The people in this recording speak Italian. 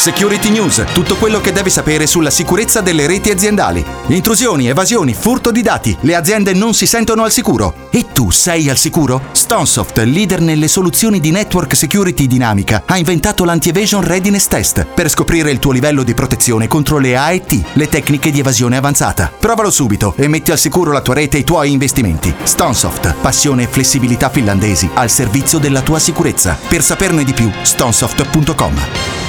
Security News, tutto quello che devi sapere sulla sicurezza delle reti aziendali. Intrusioni, evasioni, furto di dati. Le aziende non si sentono al sicuro. E tu sei al sicuro? Stonesoft, leader nelle soluzioni di network security dinamica, ha inventato l'Anti-Evasion Readiness Test per scoprire il tuo livello di protezione contro le AET, le tecniche di evasione avanzata. Provalo subito e metti al sicuro la tua rete e i tuoi investimenti. Stonesoft, passione e flessibilità finlandesi al servizio della tua sicurezza. Per saperne di più, stonesoft.com.